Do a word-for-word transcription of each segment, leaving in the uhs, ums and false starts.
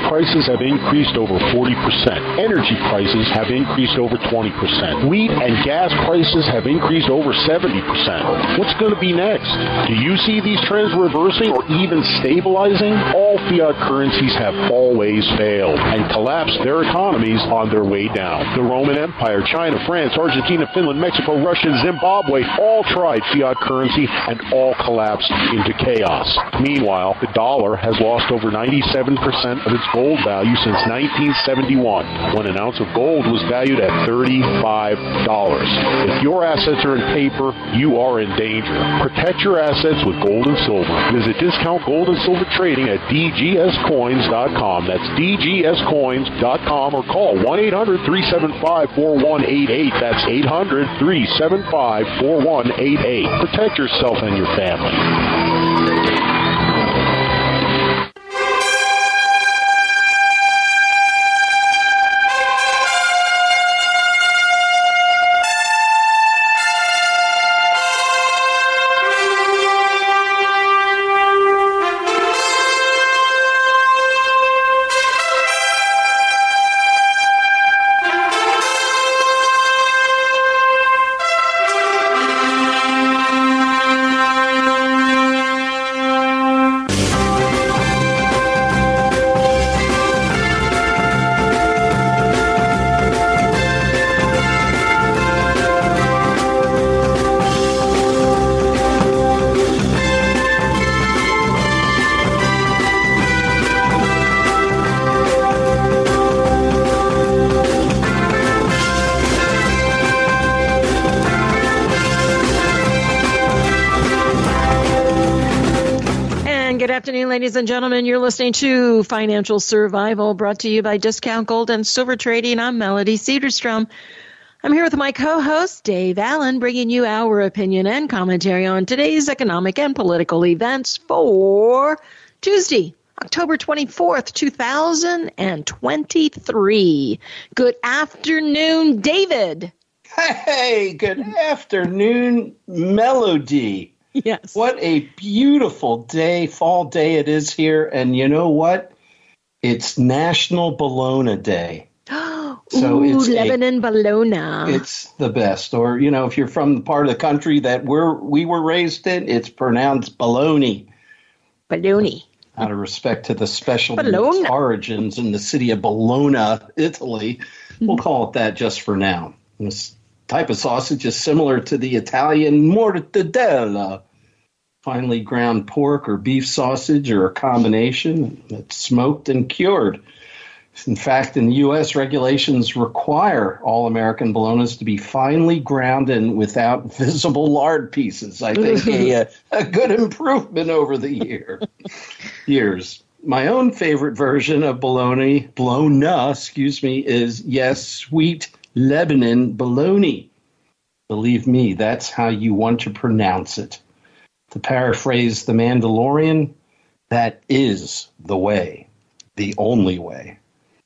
prices have increased over forty percent. Energy prices have increased over twenty percent. Wheat and gas prices have increased over seventy percent. What's going to be next? Do you see these trends reversing or even stabilizing? All fiat currencies have always failed and collapsed their economies on their way down. The Roman Empire, China, France, Argentina, Finland, Mexico, Russia, Zimbabwe all tried fiat currency and all collapsed into chaos. Meanwhile, the dollar has lost over ninety-seven percent of its gold value since nineteen seventy-one, when an ounce of gold was valued at thirty-five dollars. If your assets are in paper, you are in danger. Protect your assets with gold and silver. Visit Discount Gold and Silver Trading at d g s coins dot com. That's d g s coins dot com, or call one eight hundred, three seven five, four one eight eight. That's eight hundred, three seven five, four one eight eight. Protect yourself and your family. Ladies and gentlemen, you're listening to Financial Survival, brought to you by Discount Gold and Silver Trading. I'm Melody Cedarstrom. I'm here with my co-host, Dave Allen, bringing you our opinion and commentary on today's economic and political events for Tuesday, October twenty-fourth, two thousand twenty-three. Good afternoon, David. Hey, good afternoon, Melody. Yes. What a beautiful day, fall day it is here. And you know what? It's National Bologna Day. So Ooh, it's Lebanon a, bologna. It's the best. Or, you know, if you're from the part of the country that we're, we were raised in, it's pronounced bologna. Bologna. Out of respect to the special origins in the city of Bologna, Italy, we'll call it that just for now. This type of sausage is similar to the Italian mortadella, finely ground pork or beef sausage, or a combination that's smoked and cured. In fact, in the U S, regulations require all American bolognas to be finely ground and without visible lard pieces. I think a, a good improvement over the year years. My own favorite version of bologna, bologna, excuse me, is, yes, sweet Lebanon bologna. Believe me, that's how you want to pronounce it. To paraphrase The Mandalorian, that is the way, the only way.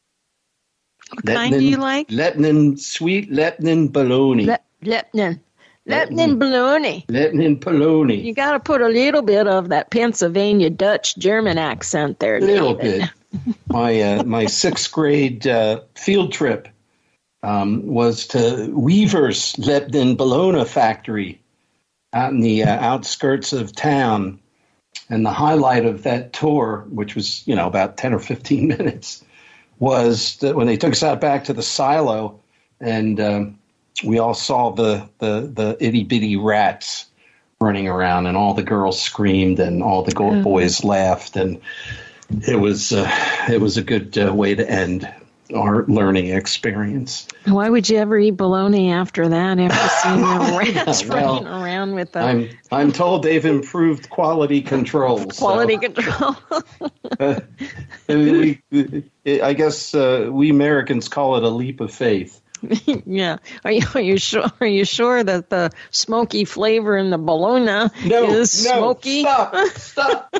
What kind do you like? Lebanon, sweet Lebanon bologna. Le- Lebanon. Lebanon bologna. Lebanon bologna. You got to put a little bit of that Pennsylvania Dutch German accent there, David. A little bit. my uh, my sixth grade uh, field trip um, was to Weaver's Lebanon bologna factory out in the uh, outskirts of town. And the highlight of that tour, which was, you know, about ten or fifteen minutes, was that when they took us out back to the silo, and um, we all saw the, the, the itty-bitty rats running around, and all the girls screamed, and all the go- boys laughed, and it was, uh, it was a good uh, way to end our learning experience. Why would you ever eat bologna after that, after seeing the rats well, running around with them? I'm, I'm told they've improved quality control. Quality so. control. uh, we, I guess uh, we Americans call it a leap of faith. Yeah. Are you, are you sure? Are you sure that the smoky flavor in the bologna no, is no, smoky? Stop! Stop!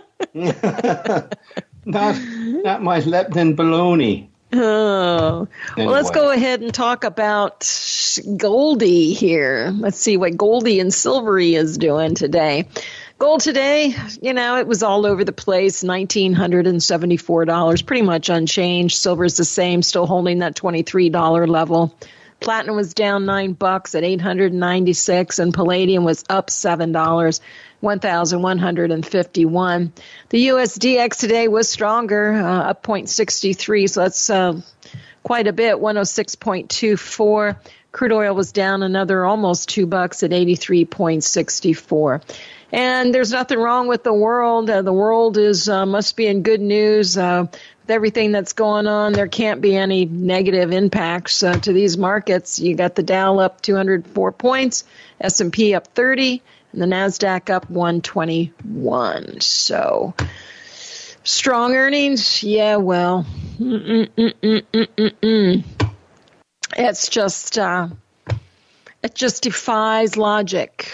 not, not my Lebanon bologna. Oh, anyway. Well, let's go ahead and talk about Goldie here. Let's see what Goldie and Silvery is doing today. Gold today, you know, it was all over the place, one thousand nine hundred seventy-four dollars, pretty much unchanged. Silver's the same, still holding that twenty-three dollars level. Platinum was down nine bucks at eight hundred ninety-six, and palladium was up seven dollars, one thousand one hundred fifty-one. The U S D X today was stronger, uh, up zero point six three, so that's uh, quite a bit, one oh six point two four. Crude oil was down another almost two bucks at eighty-three point six four. And there's nothing wrong with the world. Uh, the world is uh, must be in good news. Uh, with everything that's going on, there can't be any negative impacts uh, to these markets. You got the Dow up two hundred four points, S and P up thirty, and the NASDAQ up one twenty-one. So strong earnings, yeah, well, Mm-mm-mm-mm-mm-mm. it's just uh, it just defies logic.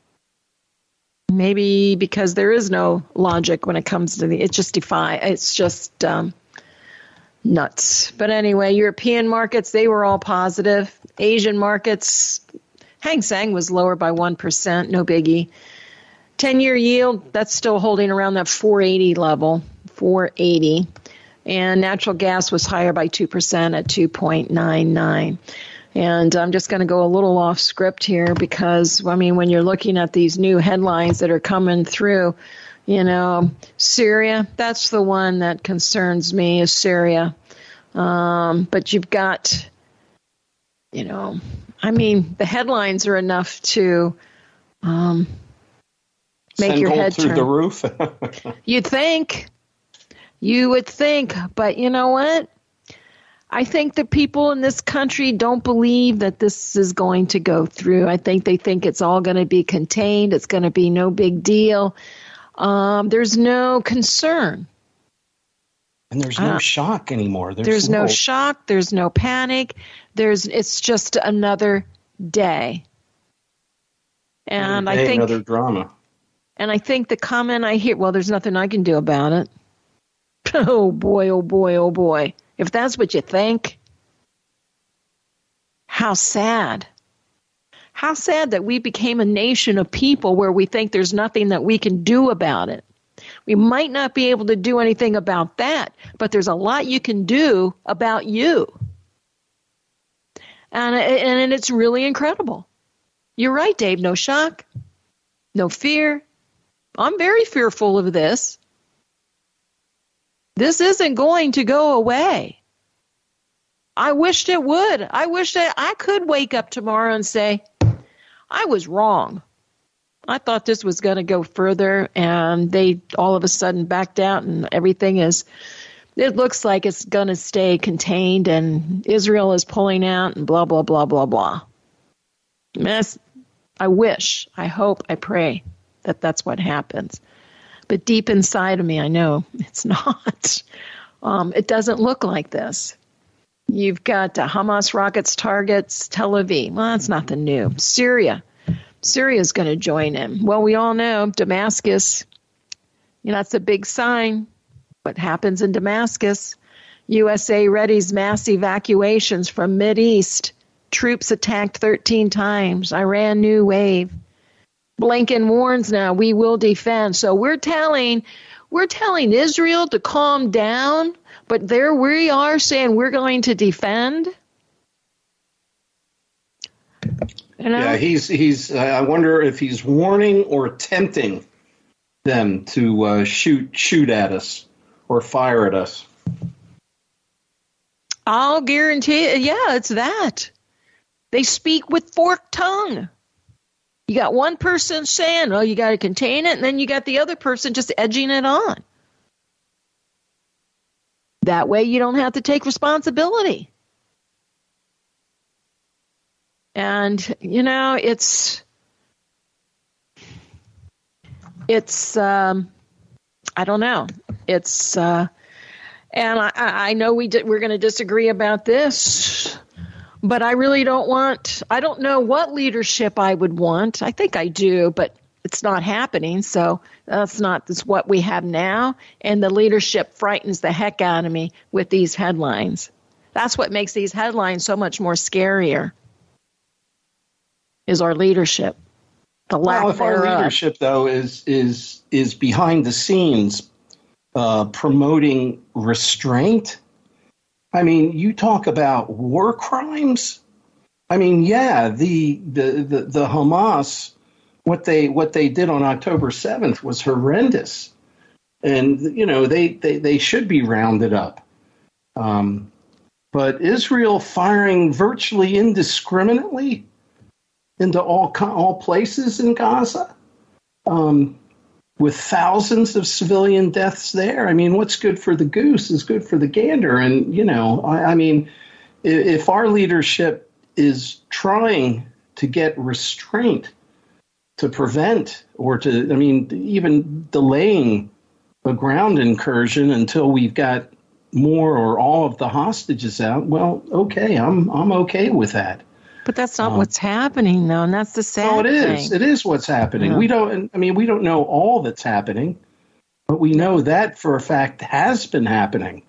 Maybe because there is no logic when it comes to the, it just defy, it's just um, nuts. But anyway, European markets, they were all positive. Asian markets, Hang Seng was lower by one percent, no biggie. ten-year yield, that's still holding around that four eighty level, four eighty. And natural gas was higher by two percent at two point nine nine. And I'm just going to go a little off script here because, I mean, when you're looking at these new headlines that are coming through, you know, Syria, that's the one that concerns me, is Syria. Um, but you've got, you know, I mean, the headlines are enough to um, make Send your gold head through turn. the roof. You'd think. You would think. But you know what? I think the people in this country don't believe that this is going to go through. I think they think it's all going to be contained. It's going to be no big deal. Um, there's no concern. And there's no uh, shock anymore. There's, there's no, no shock. There's no panic. There's it's just another day. And another day, I think another drama. And I think the comment I hear, well, there's nothing I can do about it. Oh boy, oh boy, oh boy. If that's what you think, how sad. How sad that we became a nation of people where we think there's nothing that we can do about it. We might not be able to do anything about that, but there's a lot you can do about you. And, and it's really incredible. You're right, Dave. No shock, no fear. I'm very fearful of this. This isn't going to go away. I wished it would. I wish that I could wake up tomorrow and say, I was wrong. I thought this was going to go further, and they all of a sudden backed out, and everything is, it looks like it's going to stay contained, and Israel is pulling out, and blah, blah, blah, blah, blah. That's, I wish, I hope, I pray that that's what happens. But deep inside of me, I know it's not. Um, it doesn't look like this. You've got uh, Hamas rockets targets Tel Aviv. Well, that's nothing new. Syria. Syria's going to join in. Well, we all know Damascus. You know, that's a big sign. What happens in Damascus? U S A readies mass evacuations from Mideast. Troops attacked thirteen times. Iran new wave. Blinken warns now, we will defend. So we're telling, we're telling Israel to calm down, but there we are saying we're going to defend. You know? Yeah, he's he's. Uh, I wonder if he's warning or tempting them to uh, shoot shoot at us or fire at us. I'll guarantee. Yeah, it's that. They speak with forked tongue. You got one person saying, oh, you got to contain it, and then you got the other person just edging it on. That way you don't have to take responsibility. And, you know, it's, it's, um, I don't know. It's, uh, and I, I know we di- we're going to disagree about this. But I really don't want, I don't know what leadership I would want. I think I do, but it's not happening. So that's not that's what we have now. And the leadership frightens the heck out of me with these headlines. That's what makes these headlines so much more scarier, is our leadership. the lack well, if thereof. Our leadership, though, is is is behind the scenes uh, promoting restraint. I mean, you talk about war crimes. I mean, yeah, the the the, the Hamas, what they what they did on October seventh was horrendous, and you know they they, they should be rounded up. Um, but Israel firing virtually indiscriminately into all all places in Gaza, um, with thousands of civilian deaths there. I mean, what's good for the goose is good for the gander. And, you know, I, I mean, if, if our leadership is trying to get restraint to prevent or to, I mean, even delaying a ground incursion until we've got more or all of the hostages out, well, okay, I'm I'm okay with that. But that's not um, what's happening, though, and that's the sad thing. No, it is. Thing. It is what's happening. Yeah. We don't. I mean, we don't know all that's happening, but we know that for a fact has been happening.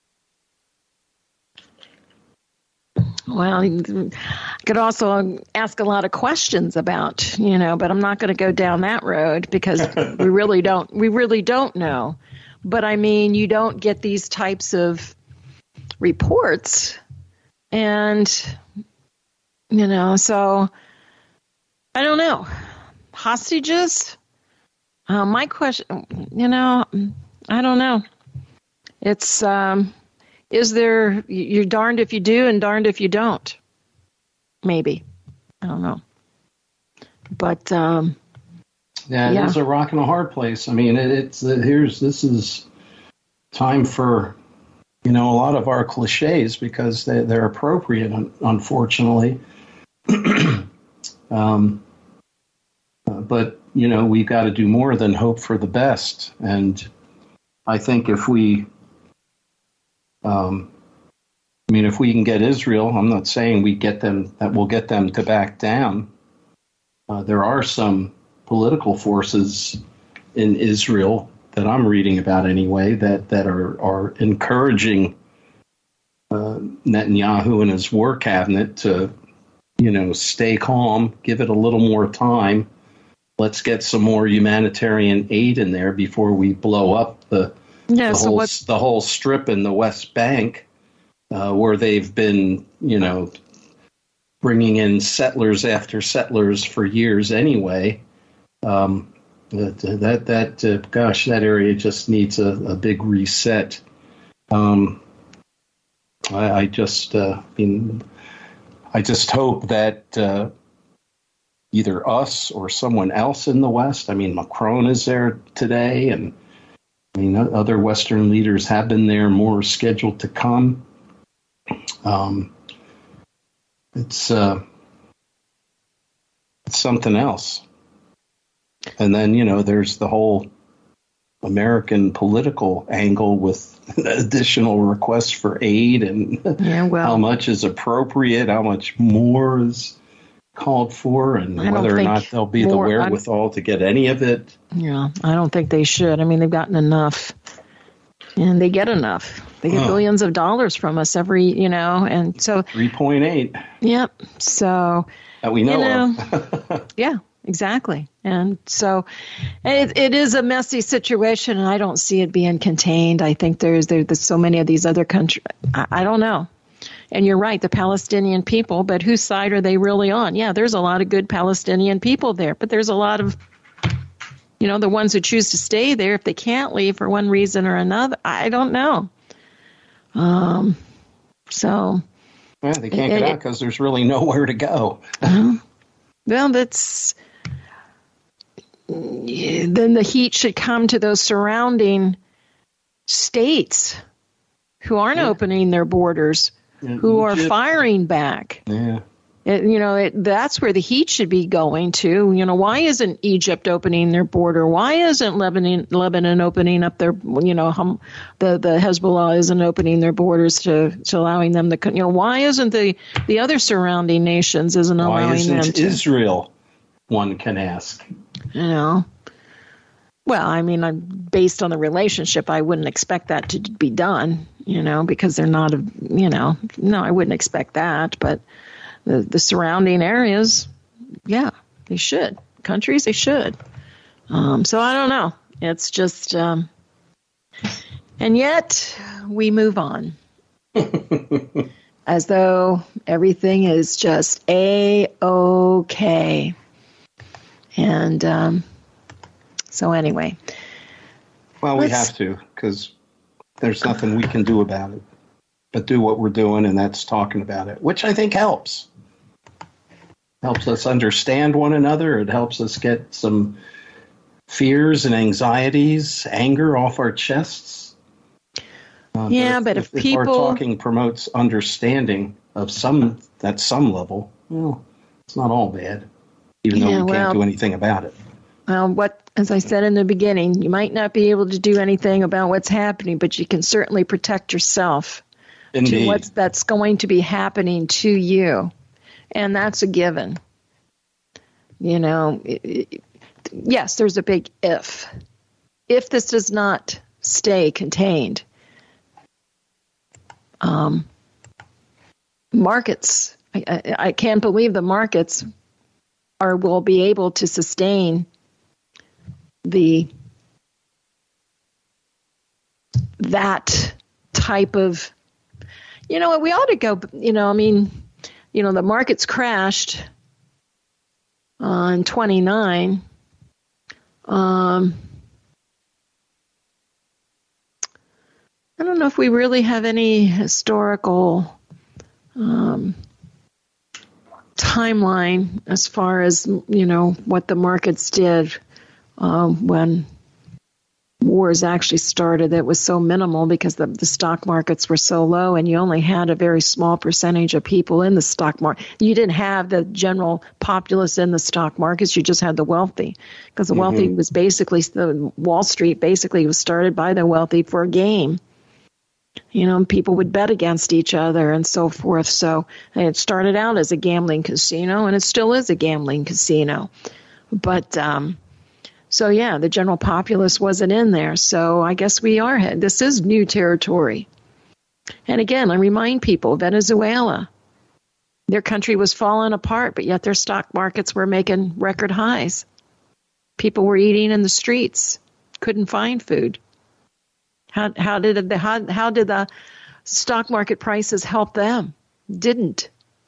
Well, I could also ask a lot of questions about, you know, but I'm not going to go down that road because we really don't. We really don't know. But I mean, you don't get these types of reports, and. You know, so I don't know. Hostages? Uh, my question, you know, I don't know. It's, um, is there, you're darned if you do and darned if you don't. Maybe. I don't know. But, um, yeah, it yeah. is a rock and a hard place. I mean, it, it's, uh, here's, this is time for, you know, a lot of our cliches because they, they're appropriate, unfortunately. um, uh, but, you know, we've got to do more than hope for the best. And I think if we, um, I mean, if we can get Israel, I'm not saying we get them, that we'll get them to back down. Uh, there are some political forces in Israel that I'm reading about anyway that, that are, are encouraging uh, Netanyahu and his war cabinet to, you know, stay calm, give it a little more time. Let's get some more humanitarian aid in there before we blow up the, yeah, the, so whole, what's... the whole strip in the West Bank, uh, where they've been, you know, bringing in settlers after settlers for years anyway. Um, that, that, that uh, gosh, that area just needs a, a big reset. Um, I, I just, uh, I mean, I just hope that uh, either us or someone else in the West, I mean, Macron is there today, and I mean, other Western leaders have been there, more scheduled to come. Um, it's, uh, it's something else. And then, you know, there's the whole American political angle with additional requests for aid and yeah, well, how much is appropriate, how much more is called for, and whether or not there'll be more, the wherewithal to get any of it. Yeah, I don't think they should. I mean, they've gotten enough, and they get enough. They get oh. billions of dollars from us every, you know, and so three point eight. Yep. So that we know, you know of. Yeah. Exactly. And so it, it is a messy situation, and I don't see it being contained. I think there's, there, there's so many of these other countries. I, I don't know. And you're right, the Palestinian people, but whose side are they really on? Yeah, there's a lot of good Palestinian people there, but there's a lot of, you know, the ones who choose to stay there if they can't leave for one reason or another. I don't know. Um, so. Well, they can't it, get out because there's really nowhere to go. uh, well, that's. Then the heat should come to those surrounding states who aren't yeah. opening their borders, yeah, who Egypt. are firing back. Yeah. It, you know, it, that's where the heat should be going to. You know, why isn't Egypt opening their border? Why isn't Lebanon, Lebanon opening up their, you know, hum, the, the Hezbollah isn't opening their borders to, to allowing them to, you know, why isn't the, the other surrounding nations isn't allowing why isn't them to? Israel, one can ask. You know, well, I mean, I'm, based on the relationship, I wouldn't expect that to be done, you know, because they're not, a, you know, no, I wouldn't expect that. But the, the surrounding areas, yeah, they should. Countries, they should. Um, so I don't know. It's just, um, and yet we move on. As though everything is just A-okay. And um, so anyway. Well, we have to, because there's nothing we can do about it but do what we're doing, and that's talking about it, which I think helps. Helps us understand one another. It helps us get some fears and anxieties, anger off our chests. Uh, yeah, but if, but if, if people... if our talking promotes understanding of some, at some level, well, it's not all bad, even though yeah, we can't well, do anything about it. Well, what, as I said in the beginning, you might not be able to do anything about what's happening, but you can certainly protect yourself Indeed. to what's that's going to be happening to you. And that's a given. You know, it, it, yes, there's a big if. If this does not stay contained, um, markets, I, I, I can't believe the markets are will be able to sustain the that type of, you know, we ought to go, you know, I mean, you know, the markets crashed on twenty-nine. Um, I don't know if we really have any historical um, timeline as far as, you know, what the markets did um, when wars actually started. That was so minimal because the, the stock markets were so low, and you only had a very small percentage of people in the stock market. You didn't have the general populace in the stock markets. You just had the wealthy, because the mm-hmm. wealthy was basically, the Wall Street basically was started by the wealthy for a game. You know, people would bet against each other and so forth. So it started out as a gambling casino, and it still is a gambling casino. But um, so, yeah, the general populace wasn't in there. So I guess we are, this is new territory. And again, I remind people, Venezuela, their country was falling apart, but yet their stock markets were making record highs. People were eating in the streets, couldn't find food. How how did the how, how did the stock market prices help them? Didn't.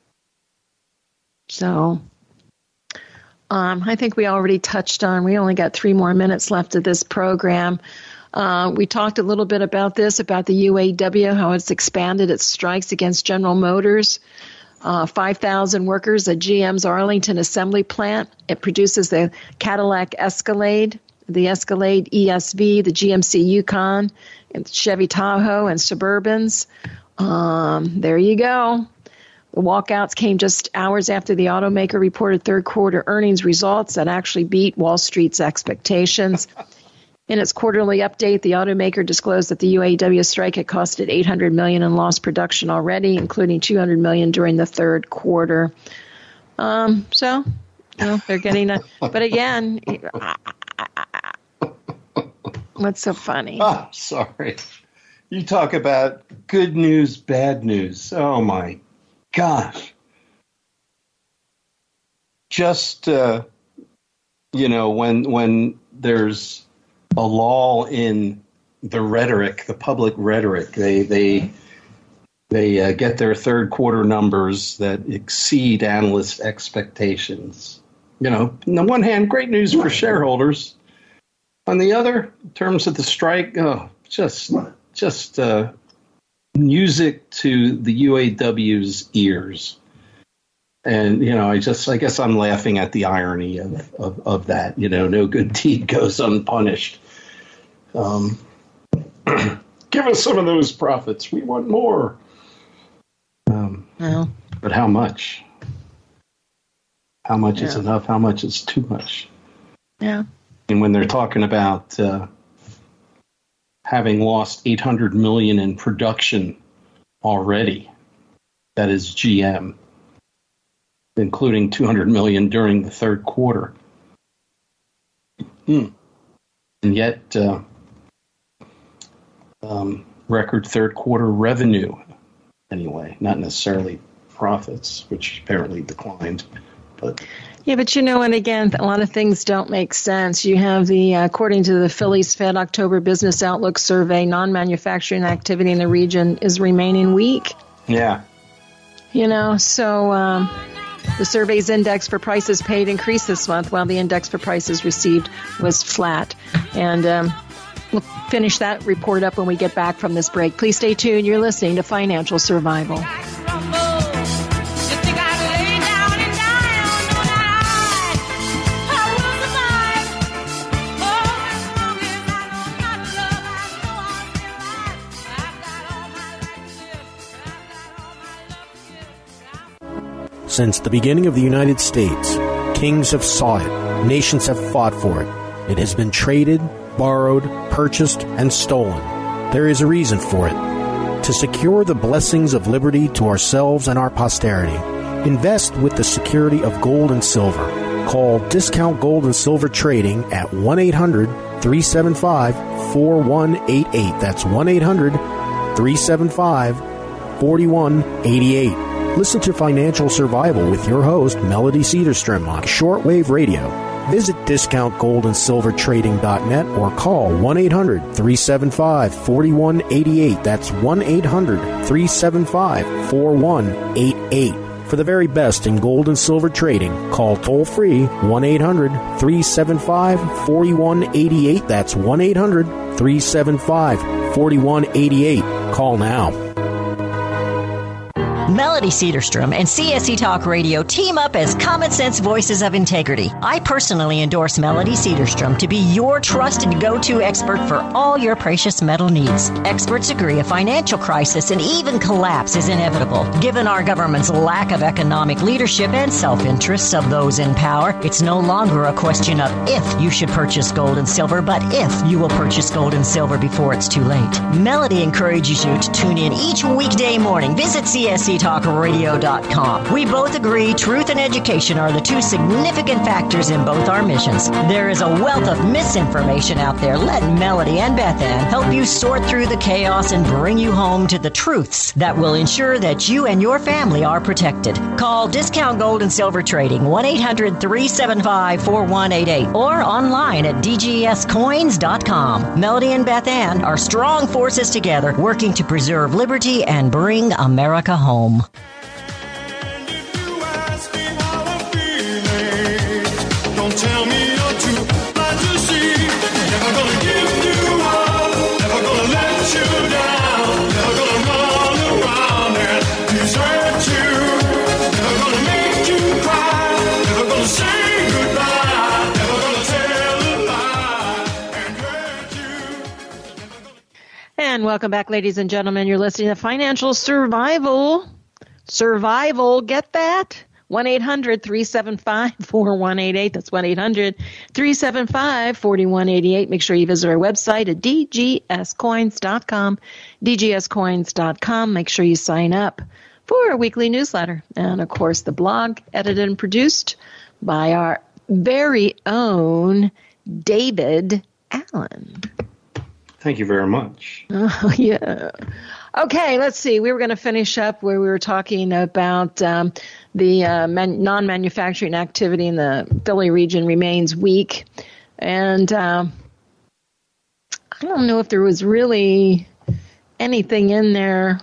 So um, I think we already touched on, we only got three more minutes left of this program. Uh, we talked a little bit about this, about the U A W, how it's expanded its strikes against General Motors. Uh, five thousand workers at G M's Arlington assembly plant. It produces the Cadillac Escalade, the Escalade E S V, the G M C Yukon, and Chevy Tahoe, and Suburbans. Um, there you go. The walkouts came just hours after the automaker reported third quarter earnings results that actually beat Wall Street's expectations. In its quarterly update, the automaker disclosed that the U A W strike had costed eight hundred million dollars in lost production already, including two hundred million dollars during the third quarter. Um, so, you know, they're getting a, but again, what's so funny? Oh, sorry. You talk about good news, bad news. Oh, my gosh. Just, uh, you know, when when there's a lull in the rhetoric, the public rhetoric, they they they uh, get their third quarter numbers that exceed analyst expectations. You know, on the one hand, great news for shareholders. On the other, in terms of the strike, oh, just just uh, music to the U A W's ears. And, you know, I just I guess I'm laughing at the irony of, of, of that. You know, no good deed goes unpunished. Um, give us some of those profits. We want more. Um, well, but how much? How much yeah. is enough? How much is too much? Yeah. And when they're talking about uh, having lost eight hundred million dollars in production already, that is G M, including two hundred million dollars during the third quarter. Hmm. And yet, uh, um, record third quarter revenue, anyway, not necessarily profits, which apparently declined. But Yeah, but you know, and again, a lot of things don't make sense. You have the, uh, according to the Phillies Fed October Business Outlook Survey, non-manufacturing activity in the region is remaining weak. Yeah. You know, so um, the survey's index for prices paid increased this month, while the index for prices received was flat. And um, we'll finish that report up when we get back from this break. Please stay tuned. You're listening to Financial Survival. Since the beginning of the United States, kings have sought it, nations have fought for it. It has been traded, borrowed, purchased, and stolen. There is a reason for it. To secure the blessings of liberty to ourselves and our posterity, invest with the security of gold and silver. Call Discount Gold and Silver Trading at one eight hundred, three seven five, four one eight eight. That's one eight hundred, three seven five, four one eight eight. Listen to Financial Survival with your host, Melody Cedarstrom, on shortwave radio. Visit discount gold and silver trading dot net or call one eight hundred, three seven five, four one eight eight. That's one eight hundred, three seven five, four one eight eight. For the very best in gold and silver trading, call toll-free one eight hundred, three seven five, four one eight eight. That's one eight hundred, three seven five, four one eight eight. Call now. Melody Cedarstrom and C S E Talk Radio team up as common sense voices of integrity. I personally endorse Melody Cedarstrom to be your trusted go-to expert for all your precious metal needs. Experts agree a financial crisis and even collapse is inevitable. Given our government's lack of economic leadership and self-interests of those in power, it's no longer a question of if you should purchase gold and silver, but if you will purchase gold and silver before it's too late. Melody encourages you to tune in each weekday morning. Visit C S E talk radio dot com. We both agree truth and education are the two significant factors in both our missions. There is a wealth of misinformation out there. Let Melody and Beth Ann help you sort through the chaos and bring you home to the truths that will ensure that you and your family are protected. Call Discount Gold and Silver Trading one eight hundred, three seven five, four one eight eight or online at d g s coins dot com. Melody and Beth Ann are strong forces together working to preserve liberty and bring America home. Don't tell me you're too blind to see. Never gonna give you up, never gonna let you down, never gonna run around and desert you, never gonna make you cry, never gonna say goodbye, never gonna tell a lie and hurt you. And welcome back, ladies and gentlemen. You're listening to Financial Survival. Survival, get that? one eight hundred, three seven five, four one eight eight. That's one eight hundred, three seven five, four one eight eight. Make sure you visit our website at d g s coins dot com, d g s coins dot com. Make sure you sign up for our weekly newsletter. And, of course, the blog edited and produced by our very own David Allen. Thank you very much. Oh, yeah. Okay, let's see. We were going to finish up where we were talking about um, the uh, man- non-manufacturing activity in the Philly region remains weak. And um, I don't know if there was really anything in there.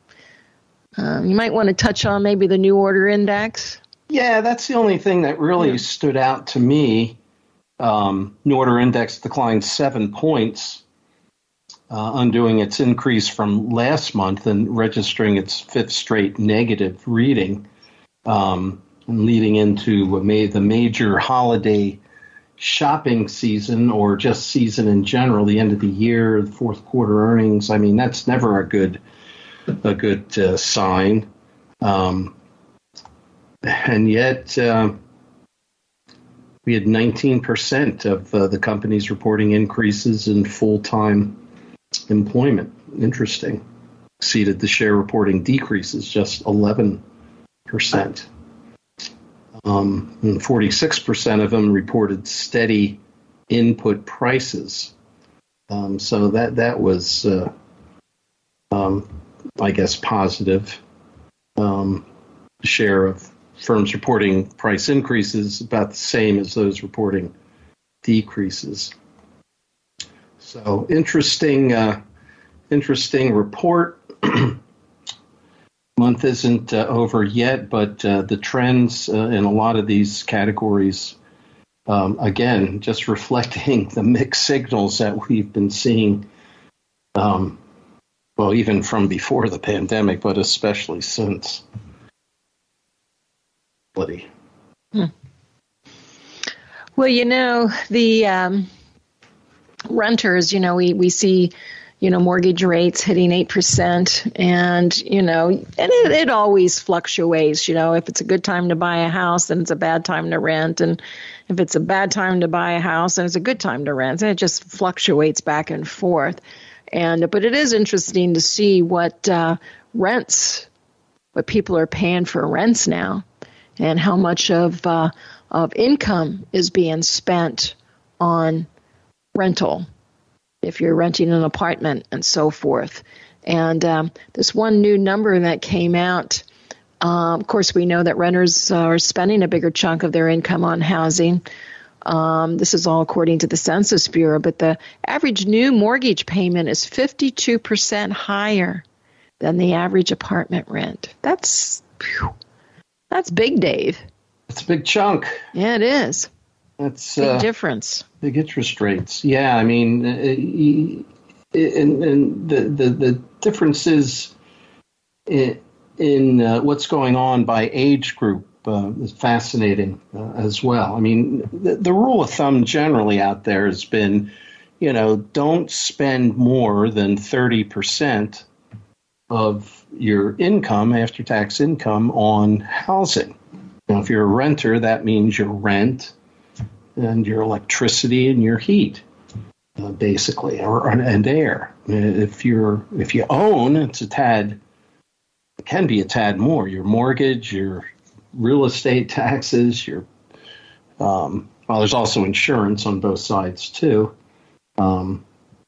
Um, you might want to touch on maybe the new order index. Yeah, that's the only thing that really yeah. stood out to me. Um, new order index declined seven points. Uh, undoing its increase from last month and registering its fifth straight negative reading, um, and leading into May, the major holiday shopping season, or just season in general, the end of the year, the fourth quarter earnings. I mean, that's never a good a good uh, sign. Um, and yet, uh, we had nineteen percent of uh, the companies reporting increases in full-time employment. Interesting. Exceeded the share reporting decreases, just eleven percent. Um, and forty-six percent of them reported steady input prices. Um, so that that was, uh, um, I guess, positive. Um, share of firms reporting price increases about the same as those reporting decreases. So interesting, uh, interesting report. Month isn't uh, over yet, but uh, the trends uh, in a lot of these categories, um, again, just reflecting the mixed signals that we've been seeing, um, well, even from before the pandemic, but especially since. Hmm. Well, you know, the um, renters, you know, we, we see, you know, mortgage rates hitting eight percent and, you know, and it, it always fluctuates, you know, if it's a good time to buy a house, then it's a bad time to rent. And if it's a bad time to buy a house, then it's a good time to rent. And it just fluctuates back and forth. And, but it is interesting to see what uh, rents, what people are paying for rents now. And how much of uh, of income is being spent on rental, if you're renting an apartment and so forth. And um, this one new number that came out, uh, of course, we know that renters are spending a bigger chunk of their income on housing. Um, this is all according to the Census Bureau, but the average new mortgage payment is fifty-two percent higher than the average apartment rent. That's... Whew, That's big, Dave. It's a big chunk. Yeah, it is. That's big uh, difference. Big interest rates. Yeah, I mean, uh, and, and the, the the difference is in, in uh, what's going on by age group uh, is fascinating uh, as well. I mean, the, the rule of thumb generally out there has been, you know, don't spend more than thirty percent of your income, after-tax income, on housing. Now, if you're a renter, that means your rent and your electricity and your heat, uh, basically, or and air. If you're if you own, it's a tad, it can be a tad more. Your mortgage, your real estate taxes, your um, well, there's also insurance on both sides too. Um,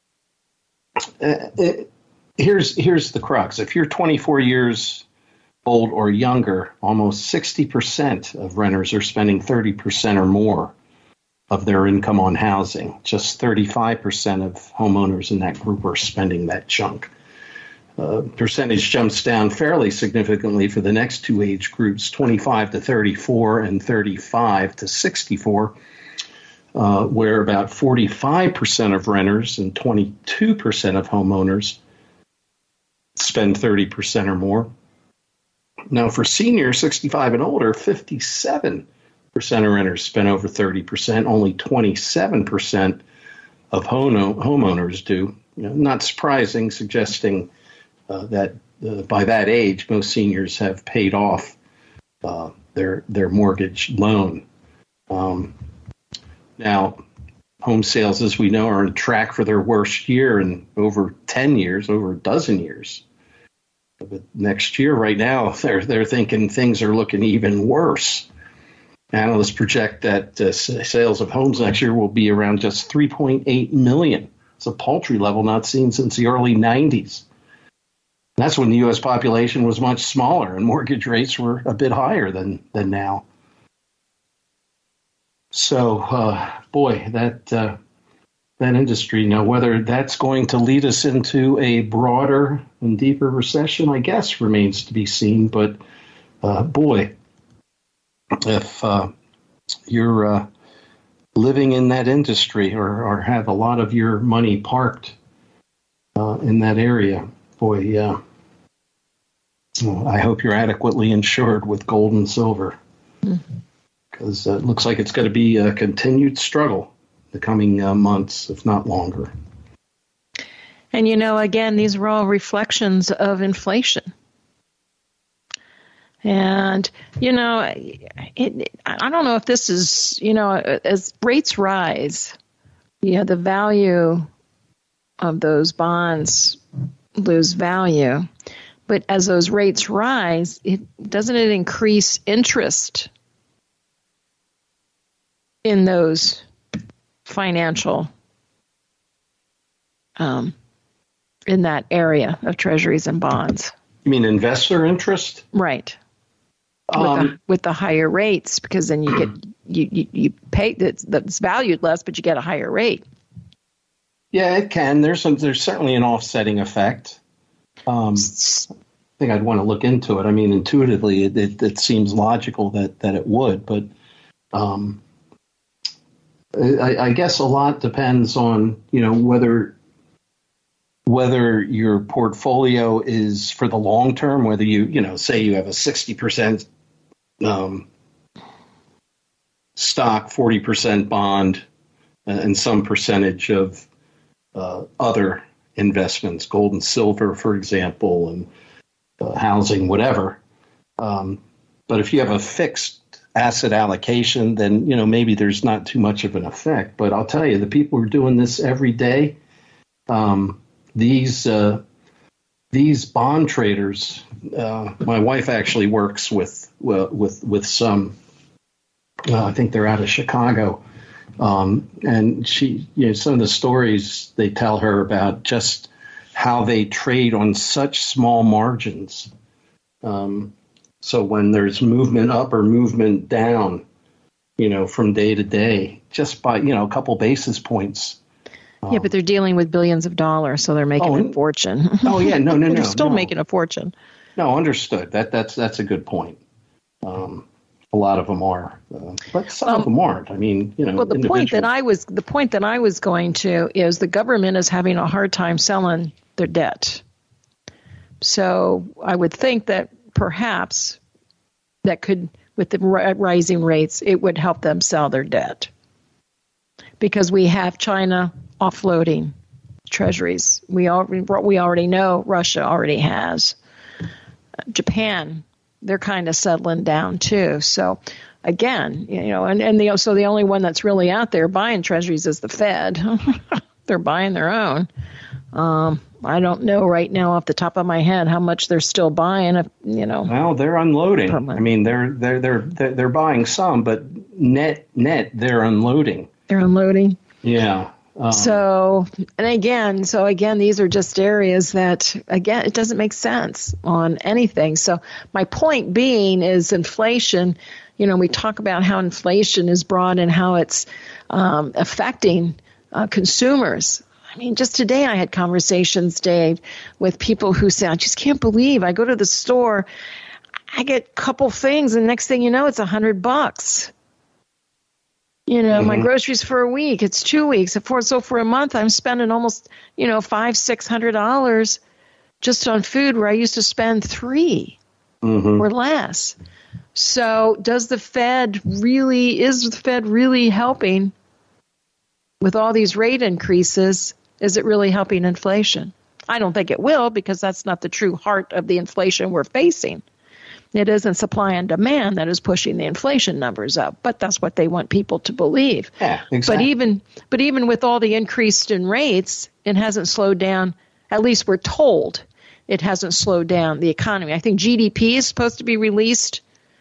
it, Here's here's the crux. If you're twenty-four years old or younger, almost sixty percent of renters are spending thirty percent or more of their income on housing. Just thirty-five percent of homeowners in that group are spending that chunk. Uh, percentage jumps down fairly significantly for the next two age groups, twenty-five to thirty-four and thirty-five to sixty-four, uh, where about forty-five percent of renters and twenty-two percent of homeowners spend thirty percent or more. Now, for seniors sixty-five and older, fifty-seven percent of renters spend over thirty percent. Only twenty-seven percent of home- homeowners do. You know, not surprising, suggesting uh, that uh, by that age, most seniors have paid off uh, their their mortgage loan. Um, now, home sales, as we know, are on track for their worst year in over ten years, over a dozen years. But next year, right now, they're they're thinking things are looking even worse. Analysts project that uh, sales of homes next year will be around just three point eight million. It's a paltry level not seen since the early nineties. That's when the U S population was much smaller and mortgage rates were a bit higher than than now. So, uh, boy, that uh, that industry, now whether that's going to lead us into a broader and deeper recession, I guess, remains to be seen. But, uh, boy, if uh, you're uh, living in that industry or, or have a lot of your money parked uh, in that area, boy, yeah. Well, I hope you're adequately insured with gold and silver. Mm-hmm. Because uh, it looks like it's going to be a continued struggle the coming uh, months, if not longer. And, you know, again, these are all reflections of inflation. And, you know, it, it, I don't know if this is, you know, as rates rise, you know, the value of those bonds lose value. But as those rates rise, it doesn't it increase interest in those financial, um, in that area of treasuries and bonds? You mean investor interest? Right. Um, with, the, with the higher rates, because then you get you you, you pay that's, that's valued less, but you get a higher rate. Yeah, it can. There's some, there's certainly an offsetting effect. Um, I think I'd want to look into it. I mean, intuitively, it, it, it seems logical that, that it would, but um, I, I guess a lot depends on, you know, whether whether your portfolio is for the long term, whether you, you know, say you have a sixty percent um, stock, forty percent bond, and some percentage of uh, other investments, gold and silver, for example, and uh, housing, whatever. Um, but if you have a fixed asset allocation, then, you know, maybe there's not too much of an effect. But I'll tell you, the people who are doing this every day, um, these uh, these bond traders, uh, my wife actually works with uh, with with some. Uh, I think they're out of Chicago, um, and she, you know, some of the stories they tell her about just how they trade on such small margins. Um, so when there's movement up or movement down, you know, from day to day, just by, you know, a couple basis points. Yeah, but they're dealing with billions of dollars, so they're making oh, a fortune. Oh, yeah, no, no, no. They're still no. making a fortune. No, understood. That that's that's a good point. Um, a lot of them are, uh, but some well, of them aren't. I mean, you know. Well, the point that I was the point that I was going to is the government is having a hard time selling their debt. So I would think that perhaps that could, with the rising rates, it would help them sell their debt, because we have China offloading treasuries. We already we already know Russia already has. Japan, they're kind of settling down too. So again, you know, and, and the so the only one that's really out there buying treasuries is the Fed. They're buying their own. Um, I don't know right now off the top of my head how much they're still buying. If, you know, well, they're unloading. I mean, they're they're they're they're they're buying some, but net net they're unloading. They're unloading. Yeah. Um, so, and again, so again, these are just areas that, again, it doesn't make sense on anything. So my point being is inflation, you know, we talk about how inflation is broad and how it's um, affecting uh, consumers. I mean, just today I had conversations, Dave, with people who say, I just can't believe I go to the store, I get a couple things, and next thing you know, it's a hundred bucks. You know, mm-hmm. my groceries for a week, it's two weeks. For, so for a month, I'm spending almost, you know, five, six hundred dollars just on food, where I used to spend three mm-hmm. or less. So does the Fed really, is the Fed really helping with all these rate increases? Is it really helping inflation? I don't think it will, because that's not the true heart of the inflation we're facing. It isn't supply and demand that is pushing the inflation numbers up, but that's what they want people to believe. Yeah, exactly. But even but even with all the increase in rates, it hasn't slowed down. At least we're told it hasn't slowed down the economy. I think G D P is supposed to be released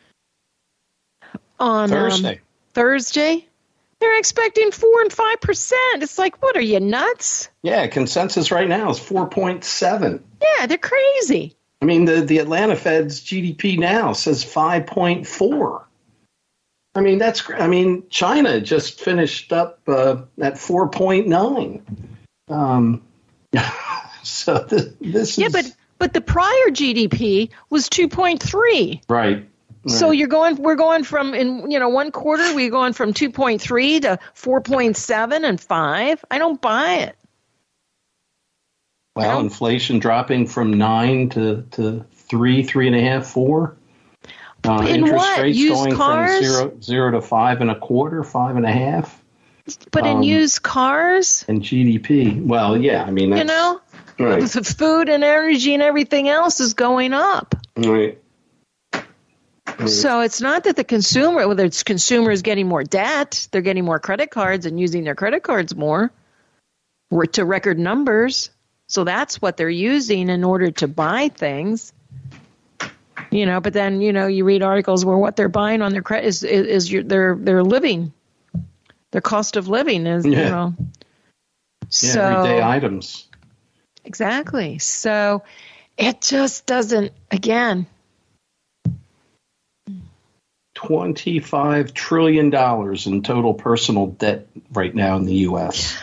on Thursday. Um, Thursday. They're expecting four and five percent. It's like, what are you, nuts? Yeah, consensus right now is four point seven. Yeah, they're crazy. I mean, the, the Atlanta Fed's G D P now says five point four. I mean, that's, I mean, China just finished up uh, at four point nine. Um, so this, this yeah, is. Yeah, but, but the prior G D P was two point three. Right. Right. So you're going, we're going from, in, you know, one quarter, we're going from two point three to four point seven and five. I don't buy it. Well, inflation dropping from nine to, to three, three and a half, four. Uh, in interest what? rates Used going cars? from zero, zero to five and a quarter, five and a half. But um, in used cars? And G D P. Well, yeah, I mean, that's, you know, right. the food and energy and everything else is going up. Right. So it's not that the consumer, whether it's consumers getting more debt, they're getting more credit cards and using their credit cards more to record numbers. So that's what they're using in order to buy things. You know, but then, you know, you read articles where what they're buying on their credit is, is, is your, their, their living, their cost of living is, yeah. you know. Yeah, so, everyday items. Exactly. So it just doesn't, again, twenty-five trillion dollars in total personal debt right now in the U S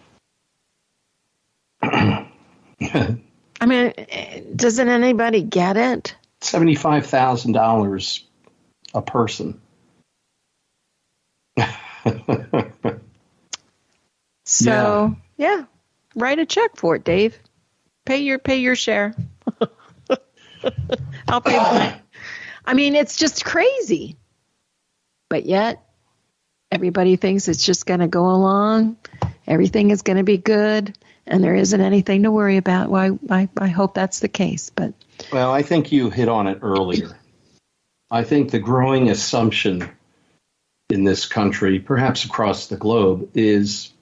I mean, doesn't anybody get it? seventy-five thousand dollars a person. So, yeah. yeah, write a check for it, Dave. Pay your pay your share. I'll pay mine. I mean, it's just crazy. But yet, everybody thinks it's just going to go along. Everything is going to be good, and there isn't anything to worry about. Well, I, I, I hope that's the case. But well, I think you hit on it earlier. I think the growing assumption in this country, perhaps across the globe, is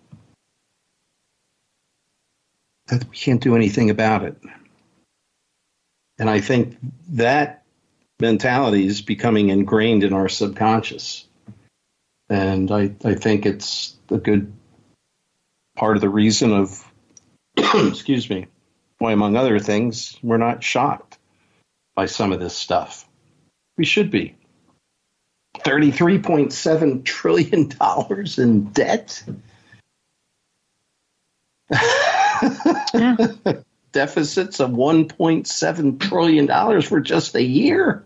that we can't do anything about it. And I think that mentality is becoming ingrained in our subconscious. And I, I think it's a good part of the reason of, excuse me, why, among other things, we're not shocked by some of this stuff. We should be. thirty-three point seven trillion dollars in debt? Yeah. Deficits of one point seven trillion dollars for just a year?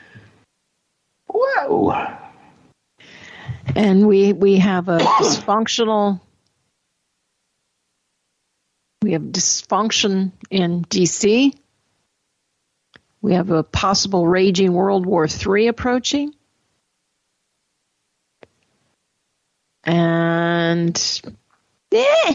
Whoa. And we we have a dysfunctional, we have dysfunction in D C. We have a possible raging World War Three approaching. And eh,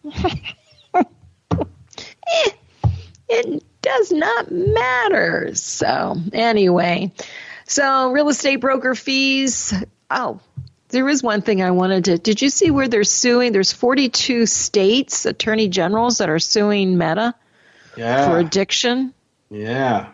eh, it does not matter. So anyway, so real estate broker fees. Oh, there is one thing I wanted to. Did you see where they're suing? There's forty-two states attorney generals that are suing Meta yeah. for addiction. Yeah.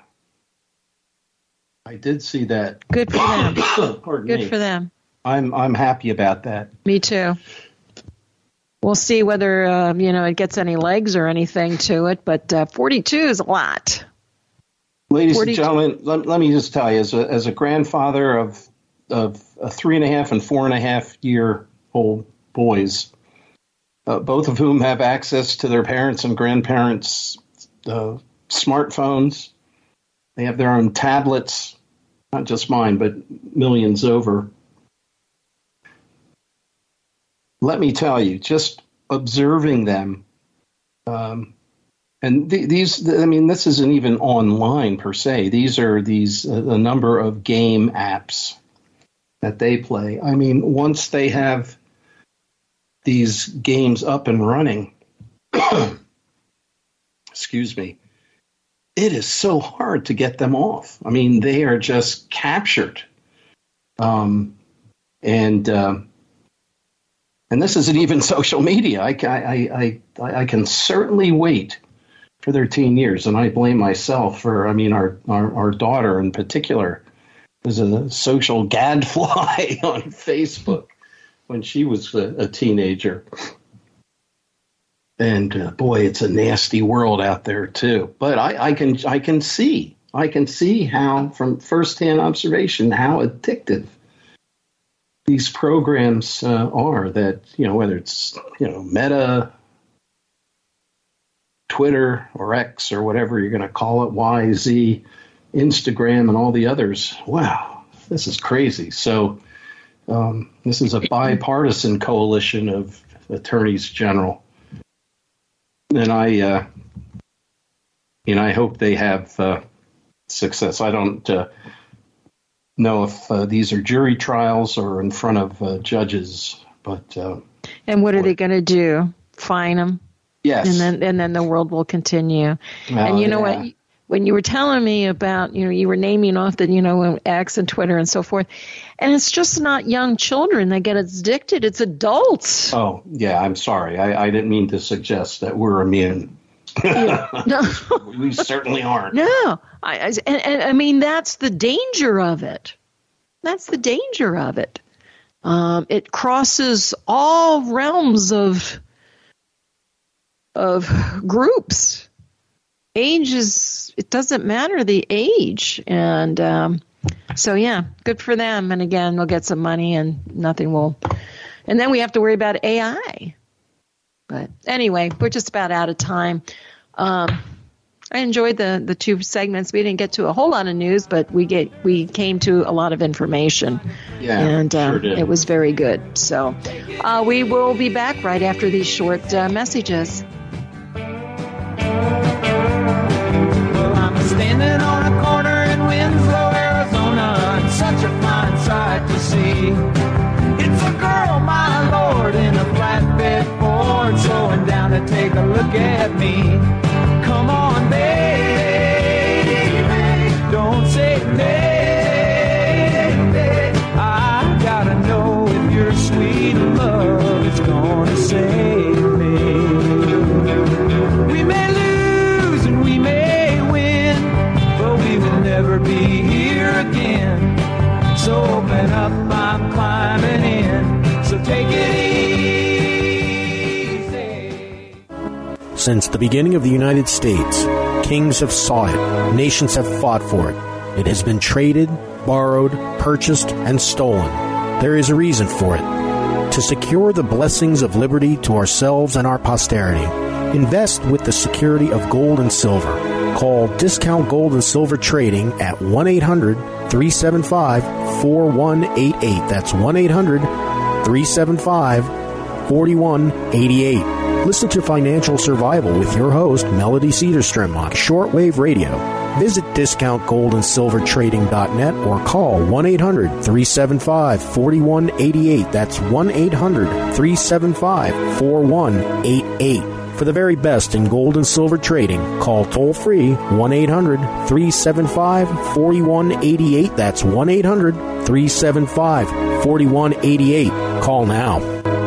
I did see that. Good for them. Pardon Good me. for them. I'm I'm happy about that. Me too. We'll see whether uh, you know it gets any legs or anything to it, but uh, forty-two is a lot. Ladies forty-two. and gentlemen, let, let me just tell you, as a as a grandfather of of a three and a half and four and a half year old boys, uh, both of whom have access to their parents and grandparents' uh, smartphones. They have their own tablets, not just mine, but millions over. Let me tell you, just observing them, um, and th- these, I mean, this isn't even online per se. These are these uh, a number of game apps that they play. I mean, once they have these games up and running, excuse me, it is so hard to get them off. I mean, they are just captured. Um, and uh, and this isn't even social media. I, I, I, I can certainly wait for their teen years, and I blame myself for, I mean, our, our, our daughter in particular was a social gadfly on Facebook when she was a, a teenager. And uh, boy, it's a nasty world out there too. But I, I can I can see I can see how, from firsthand observation, how addictive these programs uh, are. That, you know, whether it's, you know, Meta, Twitter, or X, or whatever you're going to call it, Y, Z, Instagram, and all the others. Wow, this is crazy. So um, this is a bipartisan coalition of attorneys general. And I, uh, you know, I hope they have uh, success. I don't uh, know if uh, these are jury trials or in front of uh, judges, but. Uh, and what are they going to do? Fine them? Yes. And then, and then the world will continue. Well, and you know yeah. what? When you were telling me about, you know, you were naming off the, you know, X and Twitter and so forth, and it's just not young children that get addicted; it's adults. Oh, yeah. I'm sorry. I, I didn't mean to suggest that we're immune. Yeah. No, we certainly aren't. No, I, I and, and I mean that's the danger of it. That's the danger of it. Um, it crosses all realms of of groups. Age is, it doesn't matter the age. And um, So, yeah, good for them. And again, they'll get some money and nothing will. And then we have to worry about A I. But anyway, we're just about out of time. Um, I enjoyed the, the two segments. We didn't get to a whole lot of news, but we get we came to a lot of information. Yeah, and uh, sure did. It was very good. So uh, we will be back right after these short uh, messages. Well, I'm standing on a corner in Winslow, Arizona. It's such a fine sight to see. It's a girl, my lord, in a flatbed Ford, slowing down to take a look at me. Come on, baby, don't say nay. I gotta know if your sweet love is gonna save me. We may lose and we may win, but we will never be here again. So open up, I'm climbing in, so take it easy. Since the beginning of the United States, kings have sought it, nations have fought for it. It has been traded, borrowed, purchased, and stolen. There is a reason for it. To secure the blessings of liberty to ourselves and our posterity, invest with the security of gold and silver. Call Discount Gold and Silver Trading at one eight hundred three seven five four one eight eight. That's one eight hundred three seven five four one eight eight. Listen to Financial Survival with your host, Melody Cedarstrom, on shortwave radio. Visit discount gold and silver trading dot net or call one eight hundred three seven five four one eight eight. That's one eight hundred three seven five four one eight eight. For the very best in gold and silver trading, call toll-free one eight hundred three seven five four one eight eight. That's one eight hundred three seven five four one eight eight. Call now.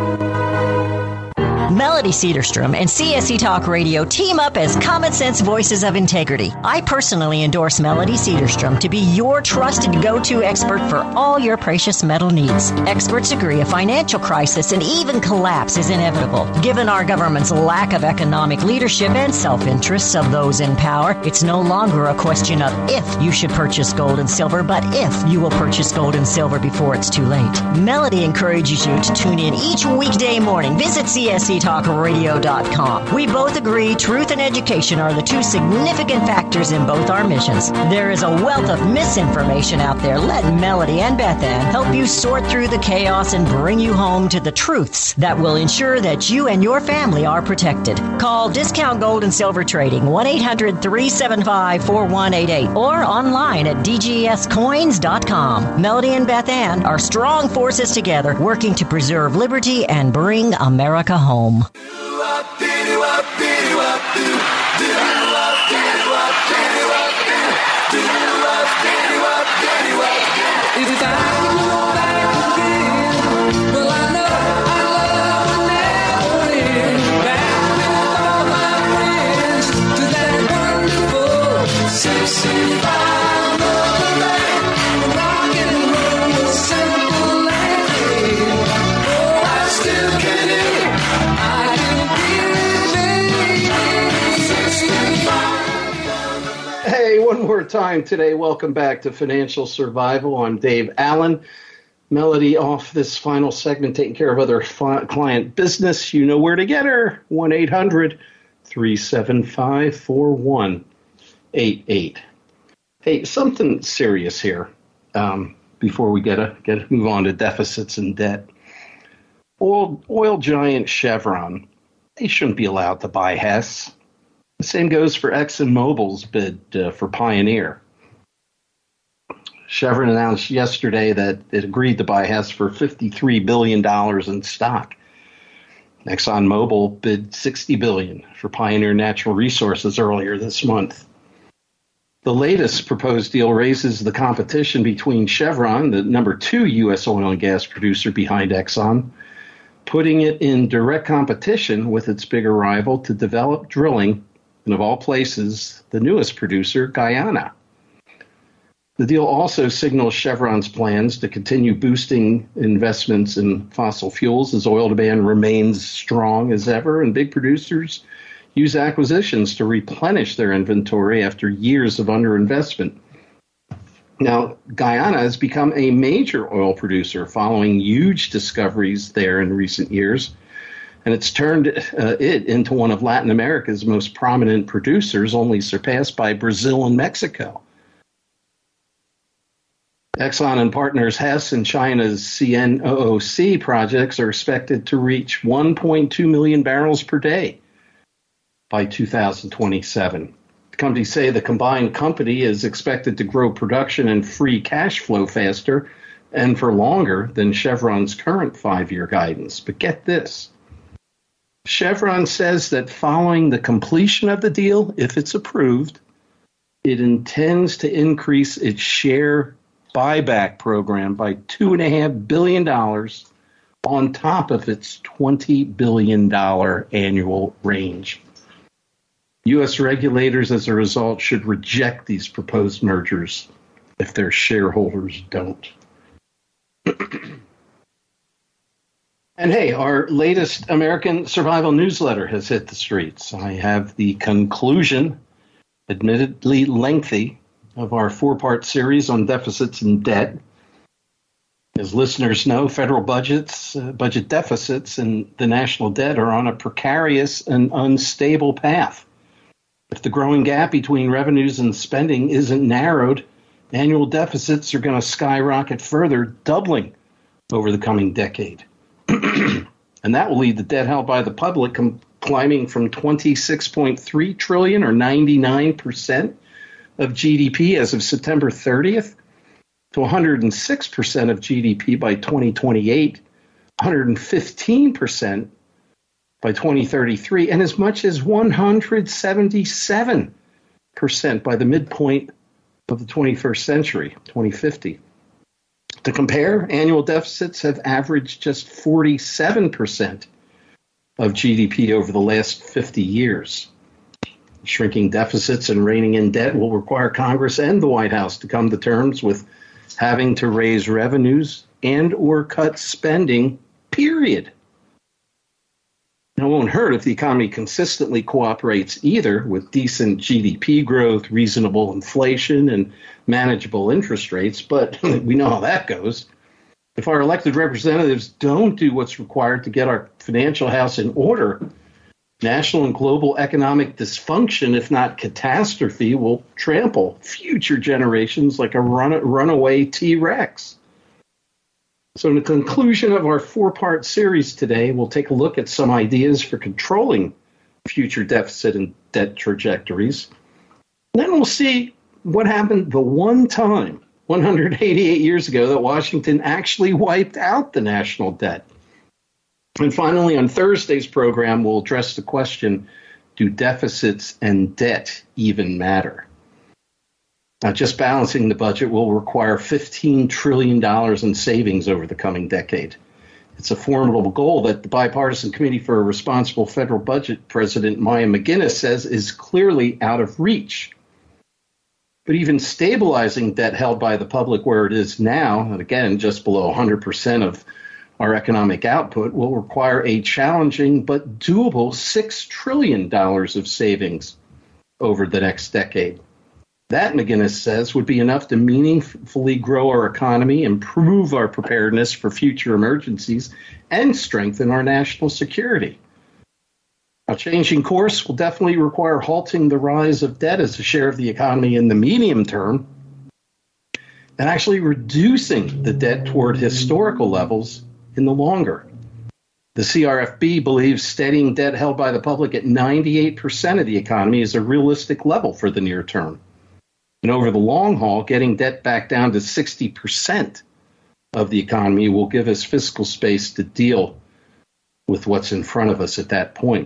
Melody Cedarstrom and C S E Talk Radio team up as common sense voices of integrity. I personally endorse Melody Cedarstrom to be your trusted go-to expert for all your precious metal needs. Experts agree a financial crisis and even collapse is inevitable. Given our government's lack of economic leadership and self-interests of those in power, it's no longer a question of if you should purchase gold and silver, but if you will purchase gold and silver before it's too late. Melody encourages you to tune in each weekday morning. Visit C S E talk radio dot com. We both agree truth and education are the two significant factors in both our missions. There is a wealth of misinformation out there. Let Melody and Beth Ann help you sort through the chaos and bring you home to the truths that will ensure that you and your family are protected. Call Discount Gold and Silver Trading one eight hundred three seven five four one eight eight or online at d g s coins dot com. Melody and Beth Ann are strong forces together working to preserve liberty and bring America home. One more time today. Welcome back to Financial Survival. I'm Dave Allen. Melody off this final segment, taking care of other fi- client business. You know where to get her. one eight hundred three seven five four one eight eight. Hey, something serious here um, before we get to get move on to deficits and debt. Oil, oil giant Chevron, they shouldn't be allowed to buy Hess. The same goes for ExxonMobil's bid uh, for Pioneer. Chevron announced yesterday that it agreed to buy Hess for fifty-three billion dollars in stock. ExxonMobil bid sixty billion dollars for Pioneer Natural Resources earlier this month. The latest proposed deal raises the competition between Chevron, the number two U S oil and gas producer behind Exxon, putting it in direct competition with its bigger rival to develop drilling, and of all places, the newest producer, Guyana. The deal also signals Chevron's plans to continue boosting investments in fossil fuels as oil demand remains strong as ever, and big producers use acquisitions to replenish their inventory after years of underinvestment. Now, Guyana has become a major oil producer following huge discoveries there in recent years, and it's turned uh, it into one of Latin America's most prominent producers, only surpassed by Brazil and Mexico. Exxon and partners Hess and China's C N O O C projects are expected to reach one point two million barrels per day by two thousand twenty-seven. Companies say the combined company is expected to grow production and free cash flow faster and for longer than Chevron's current five-year guidance. But get this. Chevron says that following the completion of the deal, if it's approved, it intends to increase its share buyback program by two point five billion dollars on top of its twenty billion dollars annual range. U S regulators, as a result, should reject these proposed mergers if their shareholders don't. And hey, our latest American Survival newsletter has hit the streets. I have the conclusion, admittedly lengthy, of our four-part series on deficits and debt. As listeners know, federal budgets, uh, budget deficits, and the national debt are on a precarious and unstable path. If the growing gap between revenues and spending isn't narrowed, annual deficits are going to skyrocket further, doubling over the coming decade. And that will lead the debt held by the public com- climbing from twenty-six point three trillion dollars, or ninety-nine percent of G D P as of September thirtieth, to one hundred six percent of G D P by twenty twenty-eight, one hundred fifteen percent by twenty thirty-three, and as much as one hundred seventy-seven percent by the midpoint of the twenty-first century, twenty fifty. To compare, annual deficits have averaged just forty-seven percent of G D P over the last fifty years. Shrinking deficits and reining in debt will require Congress and the White House to come to terms with having to raise revenues and or cut spending, period. It won't hurt if the economy consistently cooperates either, with decent G D P growth, reasonable inflation, and manageable interest rates, but we know how that goes. If our elected representatives don't do what's required to get our financial house in order, national and global economic dysfunction, if not catastrophe, will trample future generations like a run- runaway T-Rex. So in the conclusion of our four-part series today, we'll take a look at some ideas for controlling future deficit and debt trajectories. Then we'll see what happened the one time, one hundred eighty-eight years ago, that Washington actually wiped out the national debt. And finally, on Thursday's program, we'll address the question, do deficits and debt even matter? Now, just balancing the budget will require fifteen trillion dollars in savings over the coming decade. It's a formidable goal that the Bipartisan Committee for a Responsible Federal Budget President Maya McGuinness says is clearly out of reach. But even stabilizing debt held by the public where it is now, and again, just below one hundred percent of our economic output, will require a challenging but doable six trillion dollars of savings over the next decade. That, McGuinness says, would be enough to meaningfully grow our economy, improve our preparedness for future emergencies, and strengthen our national security. Now, changing course will definitely require halting the rise of debt as a share of the economy in the medium term, and actually reducing the debt toward historical levels in the longer. The C R F B believes steadying debt held by the public at ninety-eight percent of the economy is a realistic level for the near term. And over the long haul, getting debt back down to sixty percent of the economy will give us fiscal space to deal with what's in front of us at that point.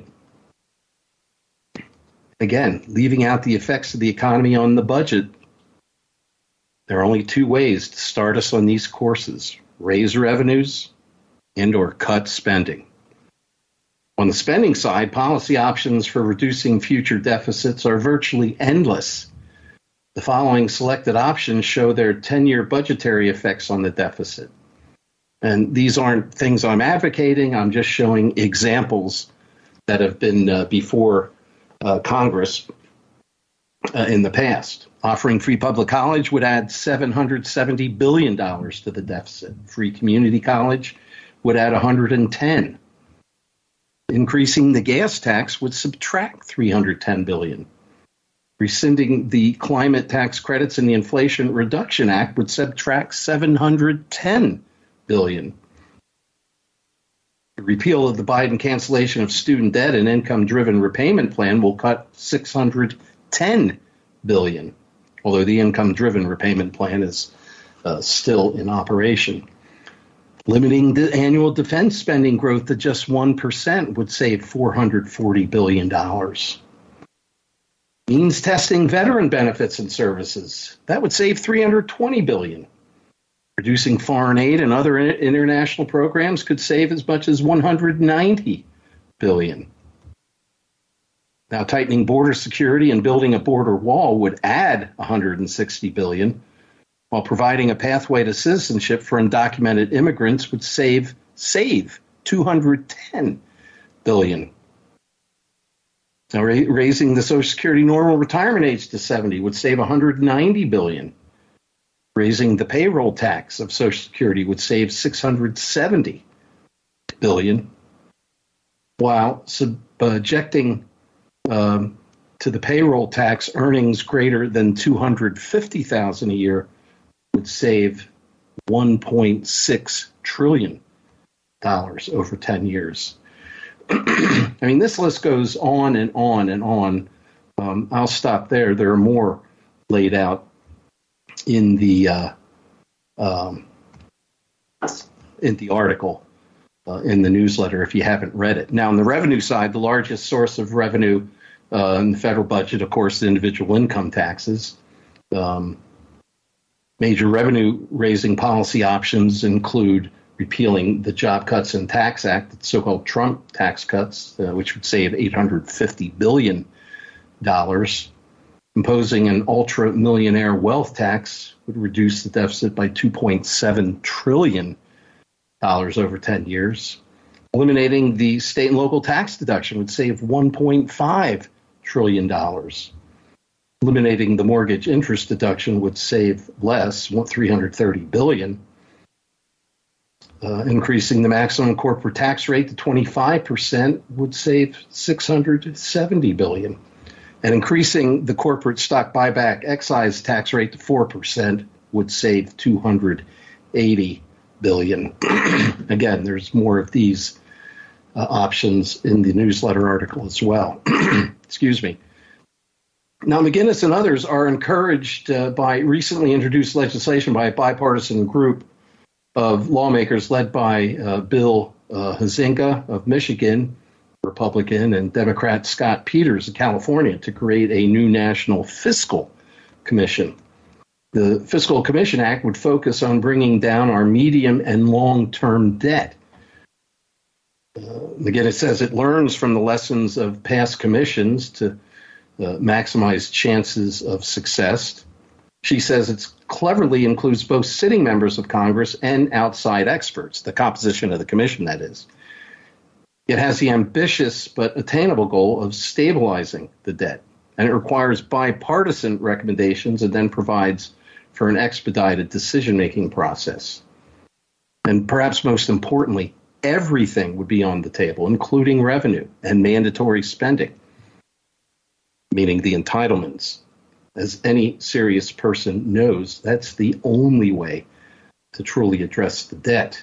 Again, leaving out the effects of the economy on the budget, there are only two ways to start us on these courses: raise revenues and or cut spending. On the spending side, policy options for reducing future deficits are virtually endless. The following selected options show their ten-year budgetary effects on the deficit. And these aren't things I'm advocating. I'm just showing examples that have been uh, before uh, Congress uh, in the past. Offering free public college would add seven hundred seventy billion dollars to the deficit. Free community college would add one hundred ten. Increasing the gas tax would subtract three hundred ten billion dollars. Rescinding the climate tax credits in the Inflation Reduction Act would subtract seven hundred ten billion dollars. The repeal of the Biden cancellation of student debt and income-driven repayment plan will cut six hundred ten billion dollars. Although the income-driven repayment plan is uh, still in operation. Limiting the annual defense spending growth to just one percent would save four hundred forty billion dollars. Means testing veteran benefits and services. That would save three hundred twenty billion dollars. Reducing foreign aid and other international programs could save as much as one hundred ninety billion dollars. Now, tightening border security and building a border wall would add one hundred sixty billion dollars, while providing a pathway to citizenship for undocumented immigrants would save save two hundred ten billion dollars. Now, ra- raising the Social Security normal retirement age to seventy would save one hundred ninety billion dollars. Raising the payroll tax of Social Security would save six hundred seventy billion dollars, while subjecting Um, to the payroll tax, earnings greater than two hundred fifty thousand dollars a year would save one point six trillion dollars over ten years. I mean, this list goes on and on and on. Um, I'll stop there. There are more laid out in the uh, um, in the article. Uh, in the newsletter if you haven't read it. Now, on the revenue side, the largest source of revenue uh, in the federal budget, of course, the individual income taxes. Um, major revenue-raising policy options include repealing the Job Cuts and Tax Act, the so-called Trump tax cuts, uh, which would save eight hundred fifty billion dollars. Imposing an ultra-millionaire wealth tax would reduce the deficit by two point seven trillion dollars dollars over ten years. Eliminating the state and local tax deduction would save one point five trillion dollars. Eliminating the mortgage interest deduction would save less, three hundred thirty billion dollars. Uh, increasing the maximum corporate tax rate to twenty-five percent would save six hundred seventy billion dollars. And increasing the corporate stock buyback excise tax rate to four percent would save two hundred eighty billion dollars. Again, there's more of these uh, options in the newsletter article as well. Excuse me. Now, McGinnis and others are encouraged uh, by recently introduced legislation by a bipartisan group of lawmakers led by uh, Bill uh, Huizenga of Michigan, Republican, and Democrat Scott Peters of California to create a new national fiscal commission. The Fiscal Commission Act would focus on bringing down our medium and long-term debt. Uh, McGinnis says it learns from the lessons of past commissions to uh, maximize chances of success. She says it cleverly includes both sitting members of Congress and outside experts, the composition of the commission, that is. It has the ambitious but attainable goal of stabilizing the debt, and it requires bipartisan recommendations and then provides for an expedited decision-making process. And perhaps most importantly, everything would be on the table, including revenue and mandatory spending, meaning the entitlements. As any serious person knows, that's the only way to truly address the debt.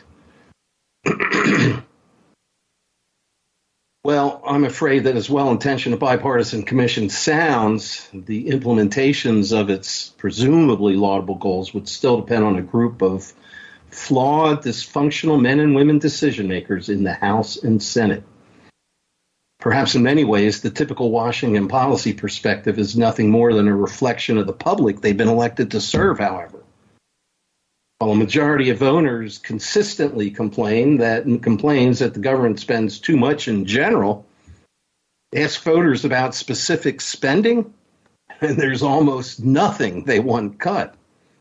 Well, I'm afraid that as well-intentioned a bipartisan commission sounds, the implementations of its presumably laudable goals would still depend on a group of flawed, dysfunctional men and women decision-makers in the House and Senate. Perhaps in many ways, the typical Washington policy perspective is nothing more than a reflection of the public they've been elected to serve, however. While a majority of owners consistently complain that and complains that the government spends too much in general, ask voters about specific spending, and there's almost nothing they want cut.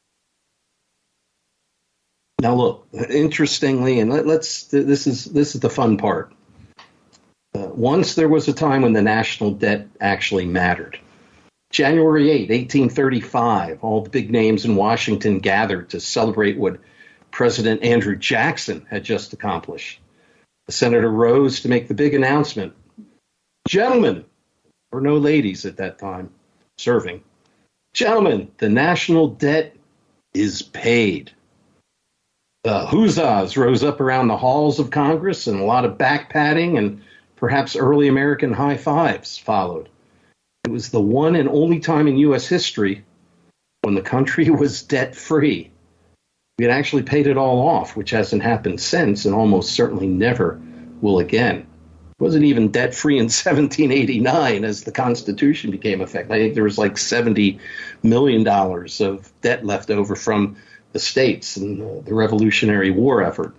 Now, look, interestingly, and let, let's this is this is the fun part. Uh, once there was a time when the national debt actually mattered. January eighth, eighteen thirty-five, all the big names in Washington gathered to celebrate what President Andrew Jackson had just accomplished. The senator rose to make the big announcement. Gentlemen, or no ladies at that time serving, gentlemen, the national debt is paid. The huzzas rose up around the halls of Congress, and a lot of back patting and perhaps early American high fives followed. It was the one and only time in U S history when the country was debt-free. We had actually paid it all off, which hasn't happened since and almost certainly never will again. It wasn't even debt-free in seventeen eighty-nine as the Constitution became effective. I think there was like seventy million dollars of debt left over from the states and the, the Revolutionary War effort.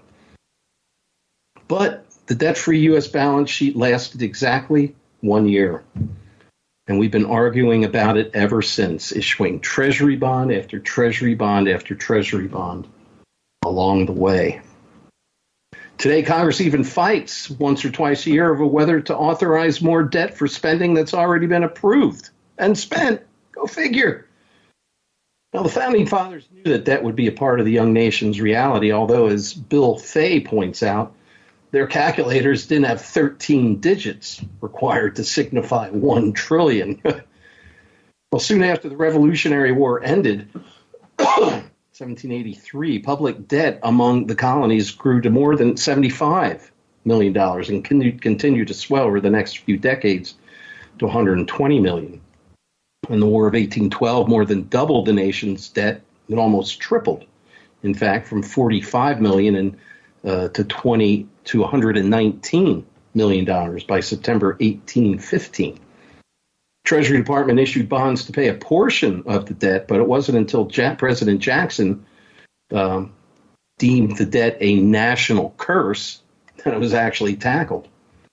But the debt-free U S balance sheet lasted exactly one year. And we've been arguing about it ever since, issuing treasury bond after treasury bond after treasury bond along the way. Today, Congress even fights once or twice a year over whether to authorize more debt for spending that's already been approved and spent. Go figure. Now, the Founding Fathers knew that debt would be a part of the young nation's reality, although, as Bill Fay points out, their calculators didn't have thirteen digits required to signify one trillion. Well, soon after the Revolutionary War ended, seventeen eighty-three, public debt among the colonies grew to more than seventy-five million dollars and continued to swell over the next few decades to one hundred twenty million dollars. In the War of eighteen twelve, more than doubled the nation's debt. It almost tripled, in fact, from forty-five million dollars in, uh, to twenty to one hundred nineteen million dollars by September eighteen fifteen. Treasury Department issued bonds to pay a portion of the debt, but it wasn't until Ja- President Jackson um, deemed the debt a national curse that it was actually tackled.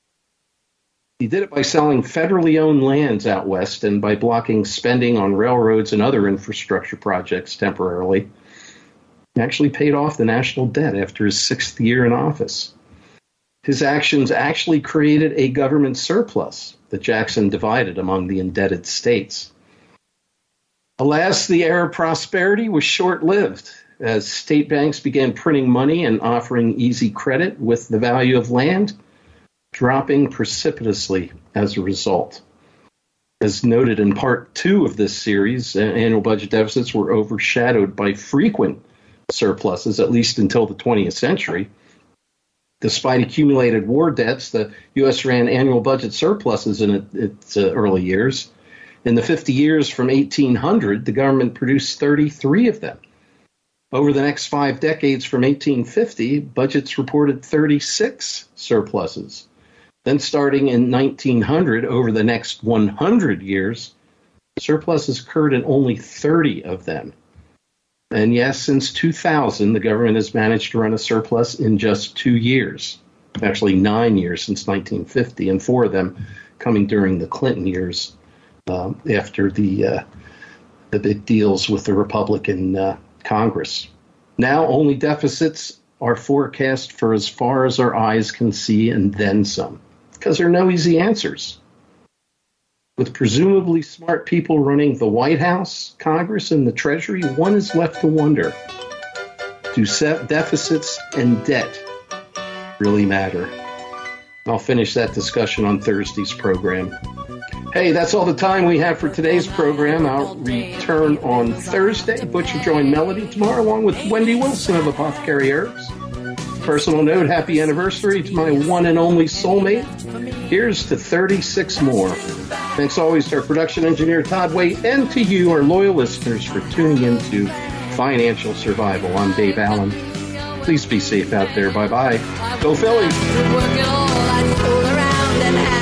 He did it by selling federally owned lands out west and by blocking spending on railroads and other infrastructure projects temporarily. He actually paid off the national debt after his sixth year in office. His actions actually created a government surplus that Jackson divided among the indebted states. Alas, the era of prosperity was short-lived as state banks began printing money and offering easy credit, with the value of land dropping precipitously as a result. As noted in part two of this series, annual budget deficits were overshadowed by frequent surpluses, at least until the twentieth century. Despite accumulated war debts, the U S ran annual budget surpluses in it, its uh, early years. In the fifty years from eighteen hundred, the government produced thirty-three of them. Over the next five decades from eighteen fifty, budgets reported thirty-six surpluses. Then starting in nineteen hundred, over the next one hundred years, surpluses occurred in only thirty of them. And yes, since two thousand, the government has managed to run a surplus in just two years. Actually, nine years since nineteen fifty, and four of them coming during the Clinton years um, after the uh, the big deals with the Republican uh, Congress. Now only deficits are forecast for as far as our eyes can see and then some, because there are no easy answers. With presumably smart people running the White House, Congress, and the Treasury, one is left to wonder, do deficits and debt really matter? I'll finish that discussion on Thursday's program. Hey, that's all the time we have for today's program. I'll return on Thursday. Butch will join Melody tomorrow, along with Wendy Wilson of Apothecary Herbs. Personal note, happy anniversary to my one and only soulmate. Here's to thirty-six more. Thanks always to our production engineer, Todd Waite, and to you, our loyal listeners, for tuning in to Financial Survival. I'm Dave Allen. Please be safe out there. Bye-bye. Go Phillies!